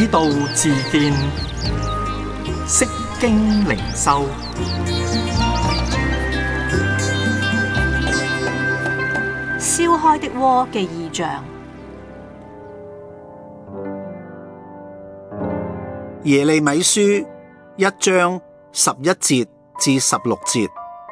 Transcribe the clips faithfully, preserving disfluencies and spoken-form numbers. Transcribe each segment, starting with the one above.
道自見，釋經靈修。 燒開的鍋嘅異象。 耶利米書一章十一節至十六節。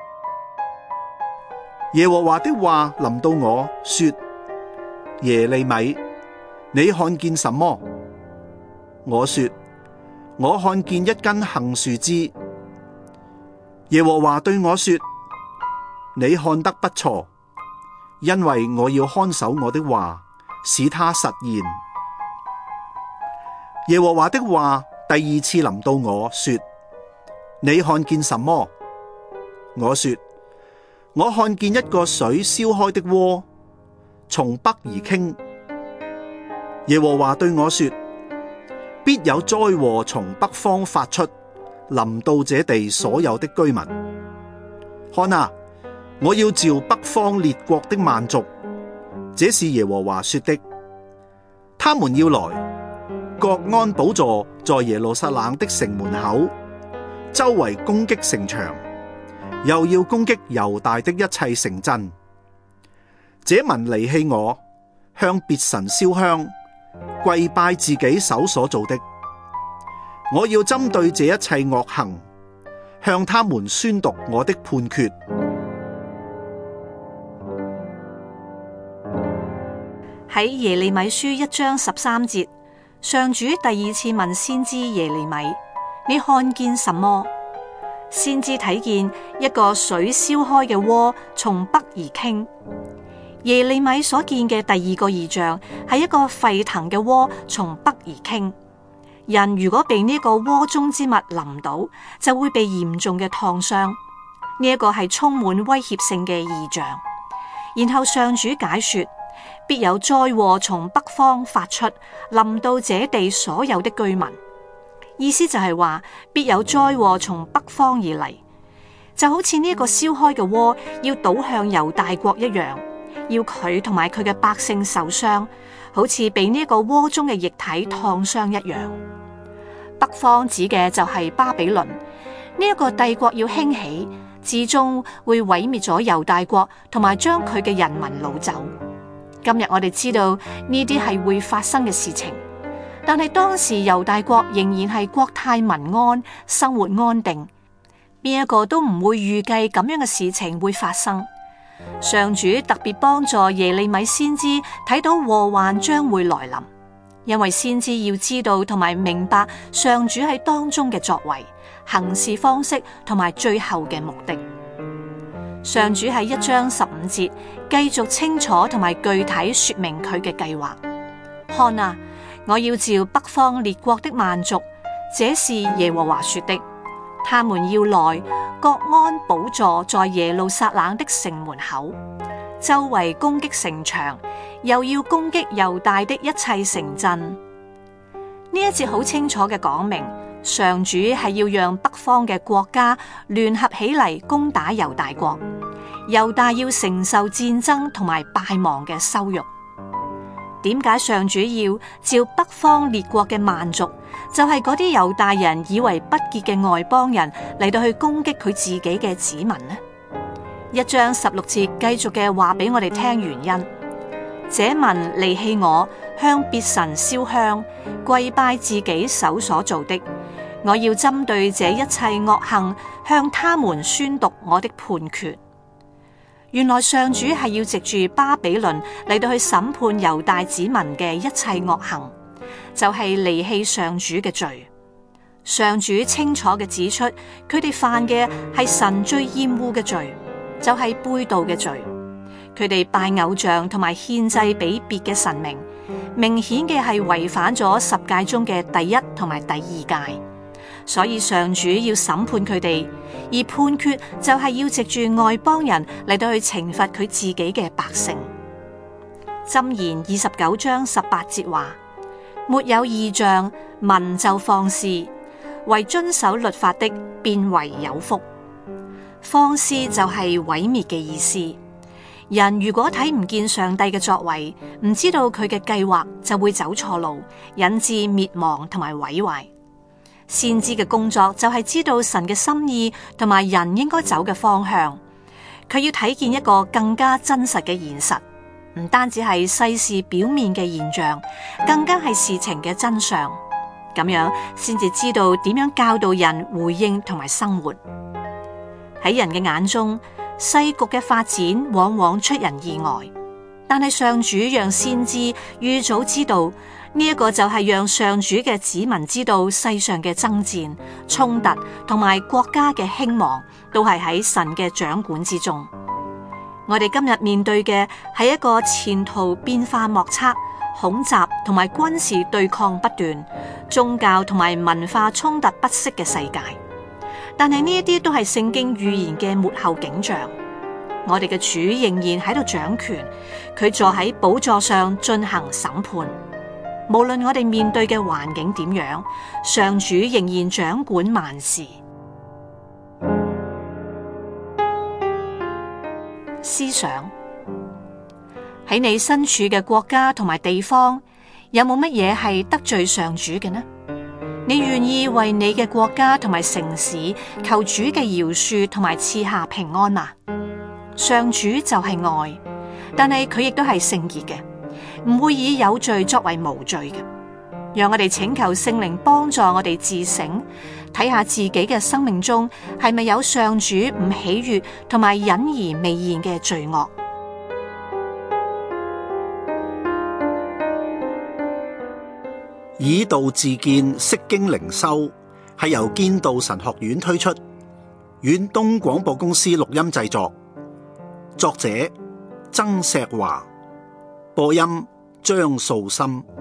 耶和華的話臨到我說：耶利米，你看見什麼？我說：我看見一根杏樹枝。耶和華對我說：你看得不錯，因為我要看守我的話，使它實現。耶和華的話第二次臨到我說：你看見什麼？我說：我看見一個水燒開的鍋，從北而傾。耶和華對我說：必有災禍從北方發出，臨到這地所有的居民。看啊，我要召北方列國的萬族，這是耶和華說的。他們要來，各安寶座在耶路撒冷的城門口，周圍攻擊城牆，又要攻擊猶大的一切城鎮。這民離棄我，向別神燒香，跪拜自己手所做的。我要針對這一切惡行，向他們宣讀我的判決。 喺耶利米書一章十三節，上主第二次問先知耶利米：你看見什麼？先知睇見一個水燒開嘅鍋從北而傾。耶利米所見嘅第二個異象係一個沸騰嘅鍋從北而傾。人如果被呢個鍋中之物淋到，就會被嚴重嘅燙傷。呢一個係充滿威脅性嘅異象。然後上主解說：必有災禍從北方發出，臨到這地所有的居民。意思就係話，必有災禍從北方而嚟，就好似呢一個燒開嘅鍋要倒向猶大國一樣，要佢同埋佢嘅百姓受傷，好似被呢一個鍋中嘅液體燙傷一樣。北方指嘅就係巴比倫，呢、這、一個帝國要興起，至終會毀滅咗猶大國，同埋將佢嘅人民擄走。今日我哋知道呢啲係會發生嘅事情，但係當時猶大國仍然係國泰民安，生活安定，邊一個都唔會預計咁樣嘅事情會發生。上主特別幫助耶利米先知睇到禍患將會來臨，因為先知要知道同埋明白上主喺當中嘅作為、行事方式同埋最後嘅目的。上主喺一章十五節繼續清楚同埋具體說明佢嘅計劃。看啊，我要召北方列國的萬族，這是耶和華說的。他們要來，各安寶座在耶路撒冷的城門口，周圍攻擊城牆，又要攻擊猶大的一切城鎮。呢一節好清楚嘅講明，上主係要讓北方嘅國家聯合起嚟攻打猶大國，猶大要承受戰爭同埋敗亡嘅羞辱。點解上主要召北方列國嘅萬族，就係嗰啲猶大人以為不潔嘅外邦人嚟到去攻擊佢自己嘅子民呢？一章十六節繼續嘅話俾我哋聽原因。這民離棄我，向別神燒香，跪拜自己手所做的。我要針對這一切惡行，向他們宣讀我的判決。原來上主係要藉住巴比倫嚟到去審判猶大子民嘅一切惡行，就係離棄上主嘅罪。上主清楚嘅指出，佢哋犯嘅係神最厭惡嘅罪，就係背道嘅罪。佢哋拜偶像同埋獻祭俾別嘅神明，明顯嘅係違反咗十誡中嘅第一同埋第二誡。所以上主要審判佢哋，而判決就係要藉住外邦人嚟到去懲罰佢自己嘅百姓。箴言二十九章十八節話：沒有異象，民就放肆；為遵守律法的，便為有福。放肆就係毀滅嘅意思。 人如果睇唔見上帝嘅作為，唔知道佢嘅計劃，就會走錯路，引致滅亡同埋毀壞。先知嘅工作就係知道神嘅心意同埋人應該走嘅方向。佢要睇見一個更加真實嘅現實，唔單止係世事表面嘅現象，更加係事情嘅真相。咁樣先至知道點樣教導人回應同埋生活。喺人嘅眼中，世局嘅發展往往出人意外，但係上主讓先知預早知道呢一個就係讓上主嘅子民知道世上嘅爭戰、衝突同埋國家嘅興亡都係喺神嘅掌管之中。我哋今日面對嘅係一個前途變化莫測、恐襲同埋軍事對抗不斷、宗教同埋文化衝突不息嘅世界。但係呢一啲都係聖經預言嘅末後景象。我哋嘅主仍然喺度掌權，佢坐喺寶座上進行審判。無論我哋面對嘅環境點樣，上主仍然掌管萬事。思想，喺你身處嘅國家同埋地方，有冇乜嘢係得罪上主嘅呢？你願意為你嘅國家同埋城市求主嘅饒恕同埋賜下平安嗎？上主就係愛，但係佢亦都係聖潔嘅，唔會以有罪作為無罪嘅。讓我哋請求聖靈幫助我哋自省，睇下自己嘅生命中係咪有上主唔喜悅同埋隱而未現嘅罪惡。 以道自見，釋經靈修係由堅道神學院推出，遠東廣播公司錄音製作，作者曾碩華，播音張素心。